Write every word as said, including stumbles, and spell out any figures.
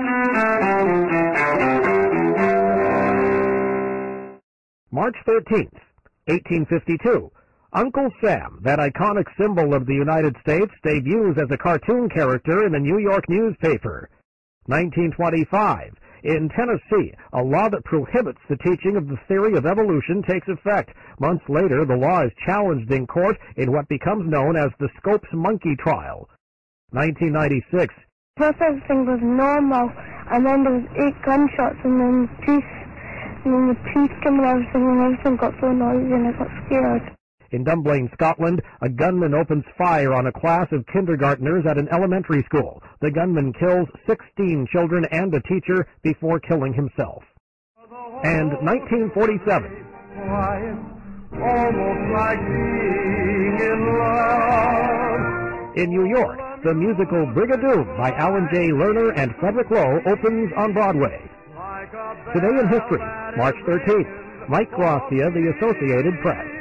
March thirteenth, eighteen fifty-two. Uncle Sam, that iconic symbol of the United States, debuts as a cartoon character in a New York newspaper. nineteen twenty-five. In Tennessee, a law that prohibits the teaching of the theory of evolution takes effect. Months later, the law is challenged in court in what becomes known as the Scopes monkey trial. nineteen ninety-six. First everything was normal, and then there was eight gunshots, and then teeth, and then the teeth came and everything, and everything got so noisy, and I got scared. In Dunblane, Scotland, a gunman opens fire on a class of kindergartners at an elementary school. The gunman kills sixteen children and a teacher before killing himself. And nineteen forty-seven. Almost like being in love. In New York, the musical Brigadoon by Alan J. Lerner and Frederick Lowe opens on Broadway. Today in History, March thirteenth. Mike Gracia, The Associated Press.